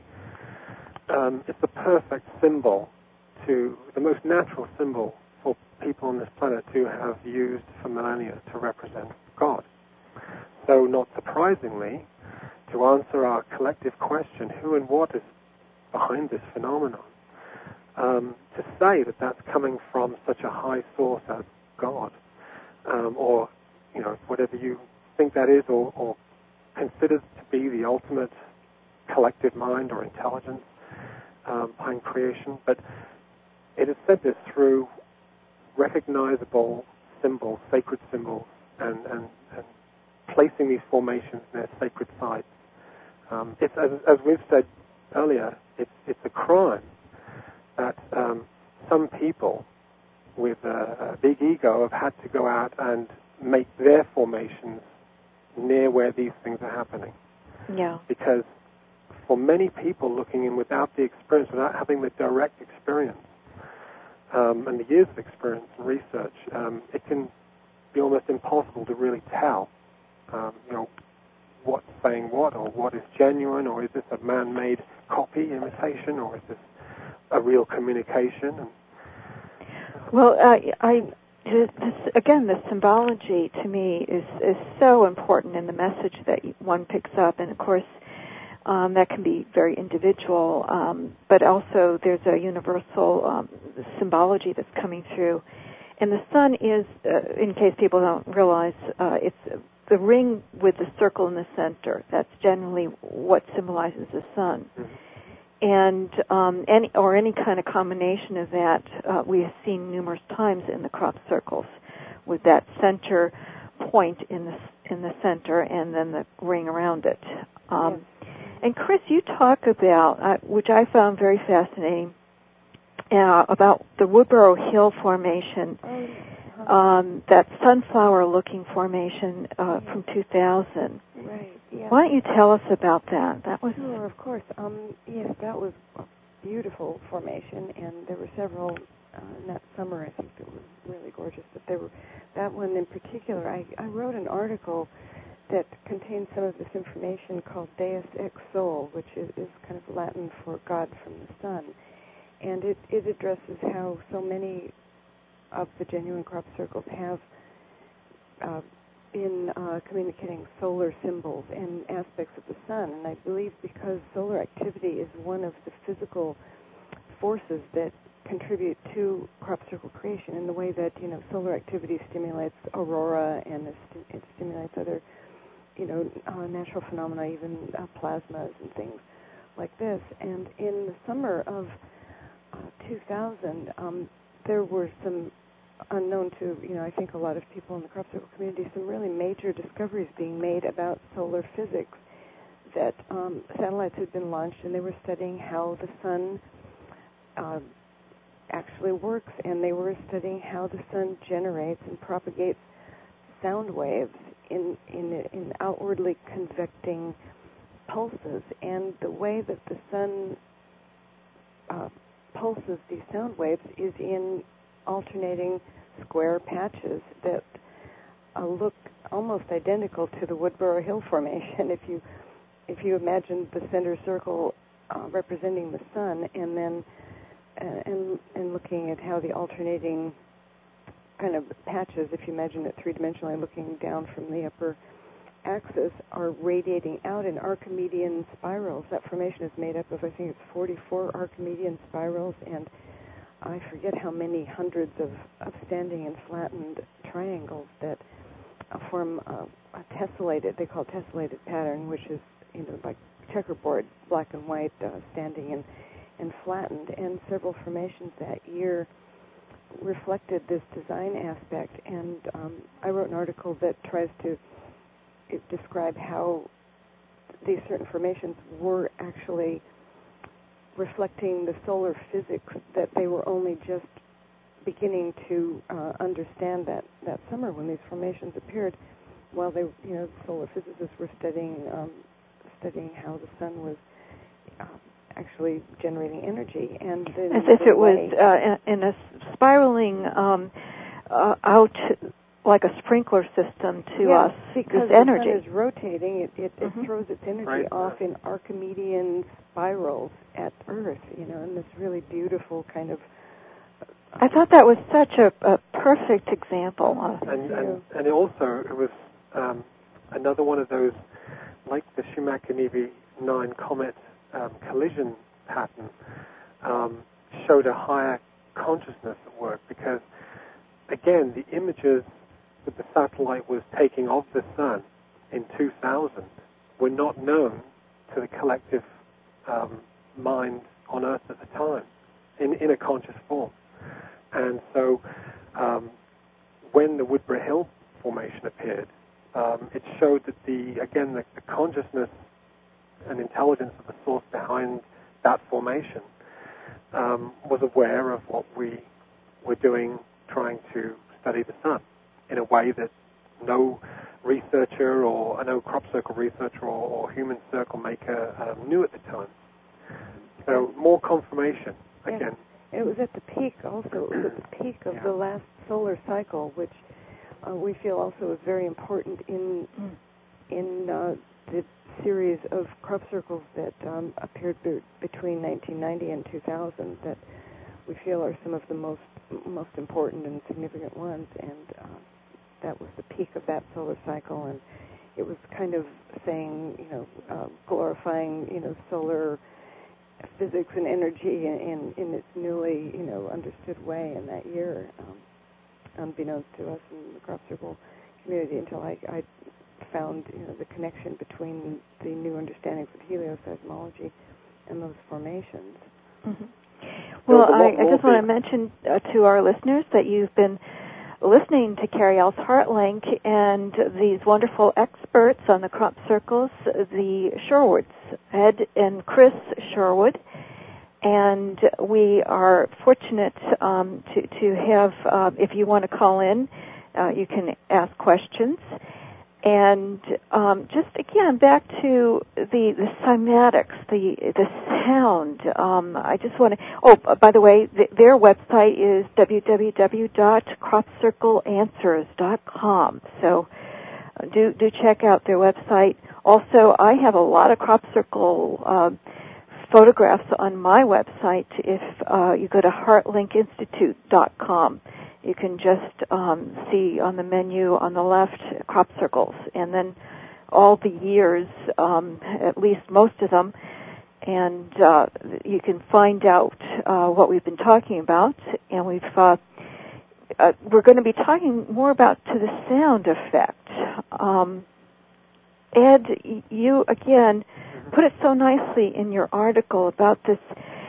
[SPEAKER 2] um, it's the perfect symbol to, the most natural symbol for people on this planet to have used for millennia to represent God. So, not surprisingly, to answer our collective question, who and what is behind this phenomenon, um, to say that that's coming from such a high source as God, um, or, you know, whatever you think that is, or, or considered to be the ultimate collective mind or intelligence um, behind creation, but it is said this through recognizable symbols, sacred symbols, and, and, and placing these formations in their sacred sites. Um, it's, as, as we've said earlier, it's, it's a crime that um, some people with a, a big ego have had to go out and make their formations near where these things are happening.
[SPEAKER 1] Yeah.
[SPEAKER 2] Because for many people looking in without the experience, without having the direct experience, um, and the years of experience and research, um, it can be almost impossible to really tell, um, you know, what's saying what, or what is genuine, or is this a man-made copy, imitation, or is this a real communication? And,
[SPEAKER 1] well, uh, I this, again, the symbology to me is is so important in the message that one picks up, and of course, um, that can be very individual, um, but also there's a universal um, symbology that's coming through. And the sun is, uh, in case people don't realize, uh, it's the ring with the circle in the center. That's generally what symbolizes the sun.
[SPEAKER 2] mm-hmm.
[SPEAKER 1] And um, any or any kind of combination of that, uh, we have seen numerous times in the crop circles, with that center point in the in the center, and then the ring around it. Um,
[SPEAKER 3] yes.
[SPEAKER 1] And Chris, you talk about, uh, which I found very fascinating, uh, about the Woodborough Hill formation,
[SPEAKER 3] Oh,
[SPEAKER 1] um, that sunflower-looking formation uh, from two thousand.
[SPEAKER 3] right. Yeah.
[SPEAKER 1] Why don't you tell us about that? That was
[SPEAKER 3] Sure, of course. Um, yes, that was a beautiful formation, and there were several uh, in that summer, I think, that were really gorgeous. But there were that one in particular. I, I wrote an article that contains some of this information called Deus ex Sol, which is, is kind of Latin for God from the sun. And it, it addresses how so many of the genuine crop circles have uh, been uh, communicating solar symbols and aspects of the sun. And I believe because solar activity is one of the physical forces that contribute to crop circle creation in the way that, you know, solar activity stimulates aurora and it stimulates other, you know, uh, natural phenomena, even uh, plasmas and things like this. And in the summer of uh, two thousand, um, there were some unknown to, you know, I think a lot of people in the crop circle community, some really major discoveries being made about solar physics, that um, satellites had been launched and they were studying how the sun uh, actually works, and they were studying how the sun generates and propagates sound waves in in, in outwardly convecting pulses, and the way that the sun uh, pulses these sound waves is in alternating square patches that uh, look almost identical to the Woodborough Hill formation if you if you imagine the center circle uh, representing the sun, and then uh, and and looking at how the alternating kind of patches, if you imagine it three-dimensionally, looking down from the upper axis, are radiating out in Archimedean spirals. That formation is made up of, I think it's forty-four Archimedean spirals, and I forget how many hundreds of, of standing and flattened triangles that uh, form uh, a tessellated, they call it tessellated pattern, which is, you know, like checkerboard, black and white, uh, standing and, and flattened. And several formations that year reflected this design aspect, and um, I wrote an article that tries to it, describe how these certain formations were actually reflecting the solar physics that they were only just beginning to uh, understand that, that summer when these formations appeared, while they, you know, the solar physicists were studying um, studying how the sun was uh, actually generating energy, and then
[SPEAKER 1] as if it was uh, in, in a spiraling um, uh, out like a sprinkler system to
[SPEAKER 3] yeah,
[SPEAKER 1] us.
[SPEAKER 3] Because
[SPEAKER 1] this energy
[SPEAKER 3] the sun is rotating, it, it,
[SPEAKER 1] mm-hmm.
[SPEAKER 3] it throws its energy
[SPEAKER 2] right.
[SPEAKER 3] off in Archimedean spirals at Earth, you know, in this really beautiful kind of. Uh,
[SPEAKER 1] I thought that was such a, a perfect example. Of
[SPEAKER 2] and, and and it also it was um, another one of those, like the Shoemaker-Levy nine comet um, collision pattern, um, showed a higher consciousness at work, because again the images that the satellite was taking of the sun in two thousand were not known to the collective um, mind on Earth at the time in, in a conscious form. And so um, when the Woodbury Hill formation appeared, um, it showed that the, again, the, the consciousness and intelligence of the source behind that formation um, was aware of what we were doing, trying to study the sun in a way that no researcher or no crop circle researcher or, or human circle maker um, knew at the time. So more confirmation again.
[SPEAKER 3] And it was at the peak also. It was at the peak of
[SPEAKER 2] yeah.
[SPEAKER 3] the last solar cycle, which uh, we feel also is very important in in uh, the series of crop circles that um, appeared be- between nineteen ninety and two thousand that we feel are some of the most most important and significant ones. And uh, that was the peak of that solar cycle, and it was kind of saying, you know, uh, glorifying, you know, solar physics and energy in, in, in its newly, you know, understood way in that year, um, unbeknownst to us in the crop circle community, until I, I found, you know, the connection between the new understandings of helioseismology and those formations.
[SPEAKER 1] Mm-hmm. Well, I, I just want to mention uh, to our listeners that you've been listening to Carrie Ellis Hartlink and these wonderful experts on the crop circles, the Sherwoods, Ed and Chris Sherwood, and we are fortunate um, to, to have, uh, if you want to call in, uh, you can ask questions. And um, just again, back to the, the cymatics, the the sound. Um, I just want to. Oh, by the way, th- their website is w w w dot crop circle answers dot com. So uh, do do check out their website. Also, I have a lot of crop circle uh, photographs on my website. If uh, you go to heart link institute dot com. You can just um, see on the menu on the left crop circles, and then all the years, um, at least most of them, and uh, you can find out uh, what we've been talking about. And we've uh, uh, we're going to be talking more about to the sound effect. Um, Ed, you again put it so nicely in your article about this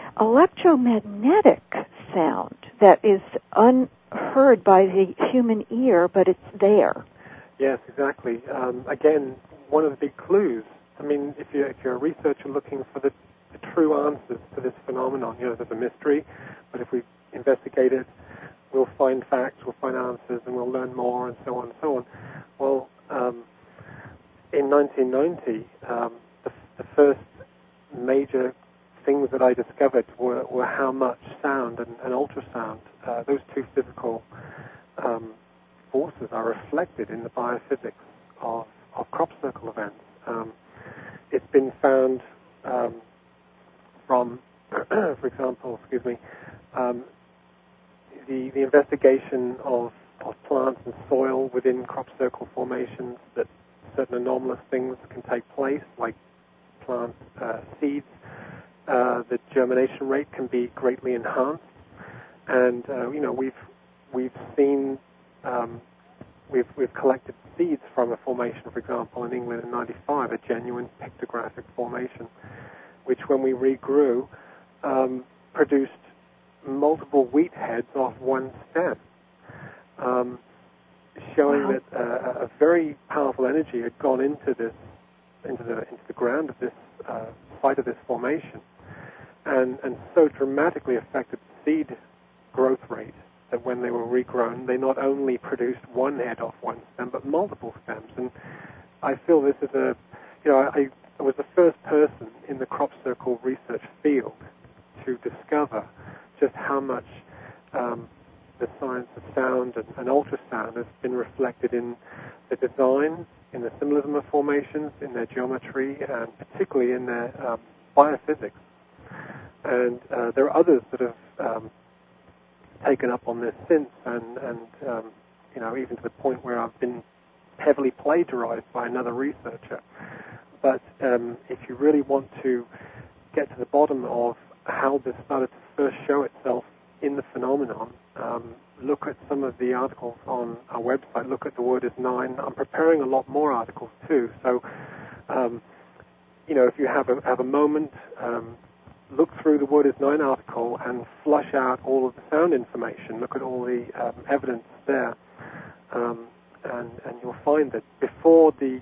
[SPEAKER 1] electromagnetic sound that is un heard by the human ear, but it's there.
[SPEAKER 2] Yes, exactly. Um, again, one of the big clues. I mean, if you're, if you're a researcher looking for the, the true answers to this phenomenon, you know, there's a mystery, but if we investigate it, we'll find facts, we'll find answers, and we'll learn more, and so on and so on. Well, um, in nineteen ninety, um, the, the first major things that I discovered were, were how much sound and, and ultrasound, uh, those two physical um, forces, are reflected in the biophysics of, of crop circle events. Um, it's been found um, from, for example, excuse me, um, the, the investigation of, of plants and soil within crop circle formations, that certain anomalous things can take place, like plant uh, seeds. Uh, the germination rate can be greatly enhanced, and uh, you know we've we've seen um, we've we've collected seeds from a formation, for example, in England in ninety-five, a genuine pictographic formation, which when we regrew um, produced multiple wheat heads off one stem, um, showing
[SPEAKER 1] wow.
[SPEAKER 2] that uh, a very powerful energy had gone into this into the into the ground of this uh, site of this formation, and and so dramatically affected the seed growth rate that when they were regrown, they not only produced one head off one stem, but multiple stems. And I feel this is a, you know, I, I was the first person in the crop circle research field to discover just how much um, the science of sound and, and ultrasound has been reflected in the design, in the symbolism of formations, in their geometry, and particularly in their um, biophysics. And uh, there are others that have um, taken up on this since, and, and um, you know, even to the point where I've been heavily plagiarized by another researcher. But um, if you really want to get to the bottom of how this started to first show itself in the phenomenon, um, look at some of the articles on our website. Look at The Word is Nine. I'm preparing a lot more articles too. So, um, you know, if you have a have a moment, um, look through the Word is Nine article and flush out all of the sound information. Look at all the um, evidence there, um, and and you'll find that before the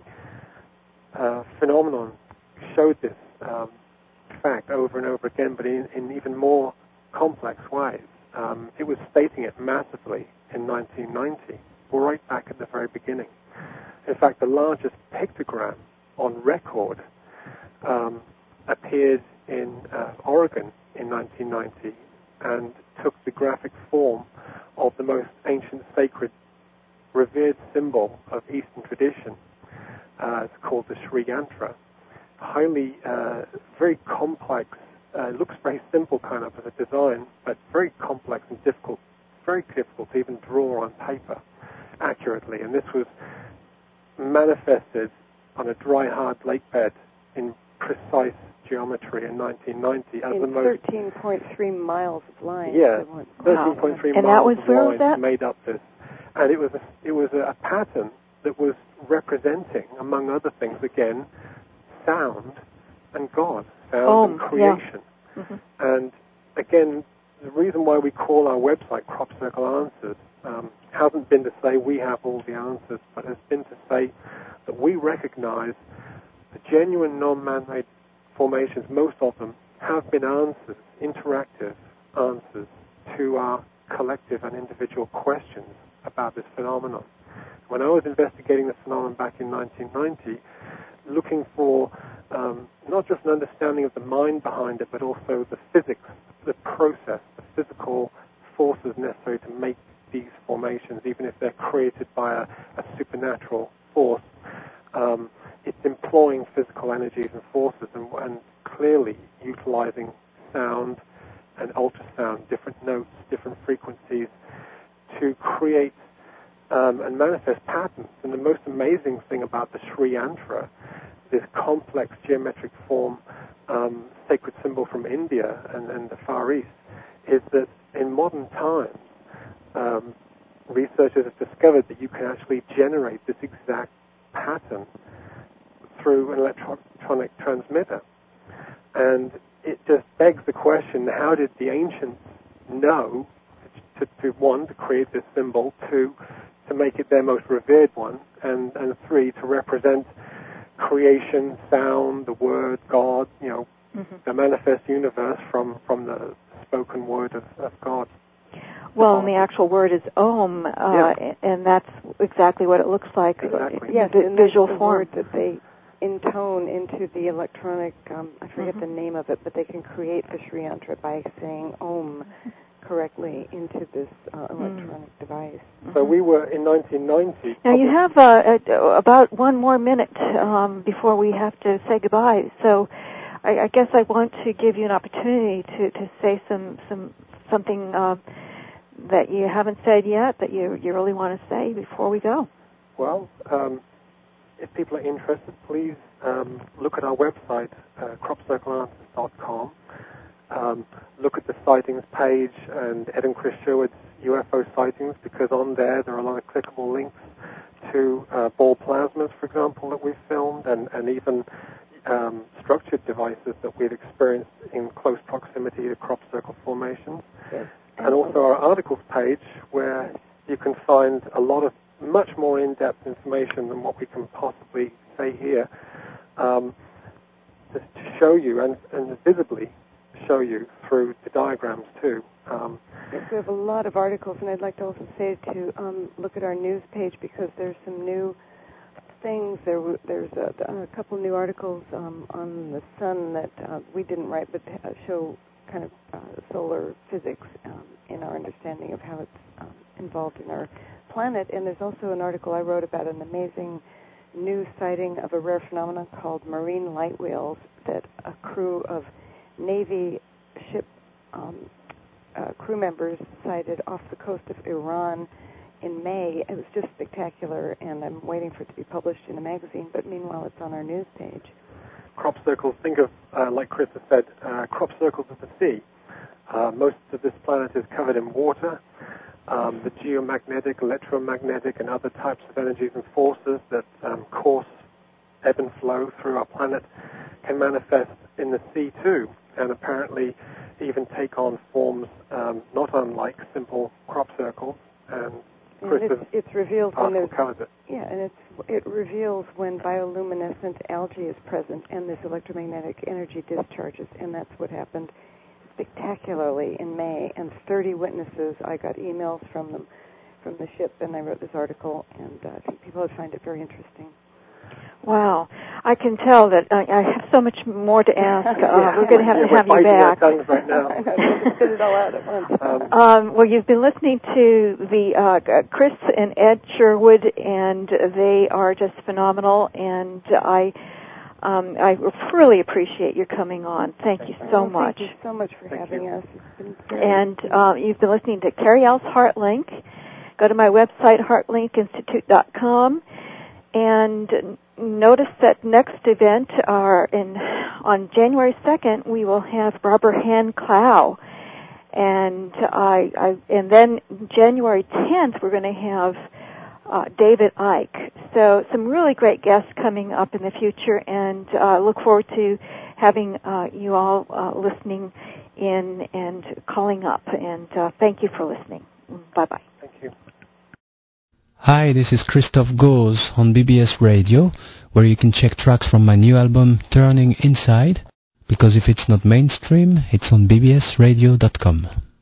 [SPEAKER 2] uh, phenomenon showed this um, fact over and over again, but in, in even more complex ways. Um, it was stating it massively in nineteen ninety, right back at the very beginning. In fact, the largest pictogram on record um, appeared in uh, Oregon in nineteen ninety and took the graphic form of the most ancient, sacred, revered symbol of Eastern tradition. Uh, it's called the Sri Yantra. Highly, uh, very complex. Uh, it looks very simple kind of as a design, but very complex and difficult, very difficult to even draw on paper accurately. And this was manifested on a dry, hard lake bed in precise geometry in nineteen ninety as
[SPEAKER 3] in
[SPEAKER 2] the most
[SPEAKER 3] thirteen point three miles of line.
[SPEAKER 2] Yeah, thirteen point three
[SPEAKER 1] wow. And
[SPEAKER 2] miles
[SPEAKER 1] that was
[SPEAKER 2] of
[SPEAKER 1] where
[SPEAKER 2] line
[SPEAKER 1] was that?
[SPEAKER 2] made up this, and it was a, it was a pattern that was representing, among other things, again, sound and God, sound
[SPEAKER 1] oh,
[SPEAKER 2] and creation.
[SPEAKER 1] Yeah. Mm-hmm.
[SPEAKER 2] And again, the reason why we call our website Crop Circle Answers um, hasn't been to say we have all the answers, but has been to say that we recognize the genuine non-man-made formations, most of them, have been answers, interactive answers to our collective and individual questions about this phenomenon. When I was investigating the phenomenon back in nineteen ninety, looking for um, not just an understanding of the mind behind it, but also the physics, the process, the physical forces necessary to make these formations, even if they're created by a, a supernatural force. Um, it's employing physical energies and forces, and, and clearly utilizing sound and ultrasound, different notes, different frequencies, to create um, and manifest patterns. And the most amazing thing about the Sri Yantra, this complex geometric form, um, sacred symbol from India and, and the Far East, is that in modern times, um, researchers have discovered that you can actually generate this exact pattern through an electronic transmitter. And it just begs the question, how did the ancients know to, to one, to create this symbol, two, to make it their most revered one, and, and three, to represent creation, sound, the word, God, you know, mm-hmm. the manifest universe from, from the spoken word of, of God.
[SPEAKER 1] Well, and the actual word is Om, uh,
[SPEAKER 2] yeah.
[SPEAKER 1] and that's exactly what it looks like.
[SPEAKER 2] Exactly.
[SPEAKER 1] In
[SPEAKER 3] yes,
[SPEAKER 1] the
[SPEAKER 3] and
[SPEAKER 1] visual
[SPEAKER 3] the
[SPEAKER 1] form
[SPEAKER 3] word that they intone into the electronic, um, I forget mm-hmm. the name of it, but they can create the Sri Yantra by saying Om. correctly into this uh, electronic mm. device.
[SPEAKER 2] So we were in nineteen ninety.
[SPEAKER 1] Now you have uh, about one more minute um, before we have to say goodbye. So I, I guess I want to give you an opportunity to, to say some some something uh, that you haven't said yet that you you really want to say before we go.
[SPEAKER 2] Well, um, if people are interested, please um, look at our website, uh, crop circle answers dot com. Um, look at the sightings page and Ed and Chris Sherwood's U F O sightings, because on there there are a lot of clickable links to uh, ball plasmas, for example, that we've filmed, and, and even um, structured devices that we've experienced in close proximity to crop circle formations.
[SPEAKER 3] Yes.
[SPEAKER 2] And also our articles page, where you can find a lot of much more in-depth information than what we can possibly say here, um, to, to show you and, and visibly show you through the diagrams too. Um,
[SPEAKER 3] yes, we have a lot of articles, and I'd like to also say to um, look at our news page, because there's some new things. There, there's a, a couple new articles um, on the sun that uh, we didn't write, but uh, show kind of uh, solar physics um, in our understanding of how it's um, involved in our planet. And there's also an article I wrote about an amazing new sighting of a rare phenomenon called marine light whales that a crew of Navy ship um, uh, crew members sighted off the coast of Iran in May. It was just spectacular, and I'm waiting for it to be published in a magazine, but meanwhile it's on our news page.
[SPEAKER 2] Crop circles, think of, uh, like Chris has said, uh, crop circles of the sea. Uh, most of this planet is covered in water. Um, the geomagnetic, electromagnetic, and other types of energies and forces that um, course, ebb and flow through our planet can manifest in the sea too, and apparently even take on forms um, not unlike simple crop circles. And Chris
[SPEAKER 3] and it's, it's revealed when there's,
[SPEAKER 2] covers it.
[SPEAKER 3] Yeah, and it's, it reveals when bioluminescent algae is present and this electromagnetic energy discharges, and that's what happened spectacularly in May. And thirty witnesses, I got emails from them, from the ship, and I wrote this article, and uh, I think people would find it very interesting.
[SPEAKER 1] Wow. I can tell that I, I have so much more to ask. Uh,
[SPEAKER 2] yeah.
[SPEAKER 1] We're going to have
[SPEAKER 2] yeah,
[SPEAKER 1] to have
[SPEAKER 2] you
[SPEAKER 1] back.
[SPEAKER 2] Right now.
[SPEAKER 3] I know, spit it all out at once.
[SPEAKER 2] Um,
[SPEAKER 1] um, well, you've been listening to the uh, Chris and Ed Sherwood, and they are just phenomenal, and I um, I really appreciate your coming on. Thank you so
[SPEAKER 3] well,
[SPEAKER 1] much.
[SPEAKER 3] Thank you so much for
[SPEAKER 2] thank
[SPEAKER 3] having
[SPEAKER 2] you.
[SPEAKER 3] us. It's been very
[SPEAKER 1] and uh, you've been listening to Carrie L's HeartLink. Go to my website, heart link institute dot com, and notice that next event are in on January second. We will have Barbara Han-Clow, and I, I and then January tenth we're going to have uh, David Icke. So some really great guests coming up in the future, and uh, look forward to having uh, you all uh, listening in and calling up. And uh, thank you for listening. Bye bye.
[SPEAKER 2] Thank you.
[SPEAKER 4] Hi, this is Christoph Goes on B B S Radio, where you can check tracks from my new album Turning Inside, because if it's not mainstream, it's on b b s radio dot com.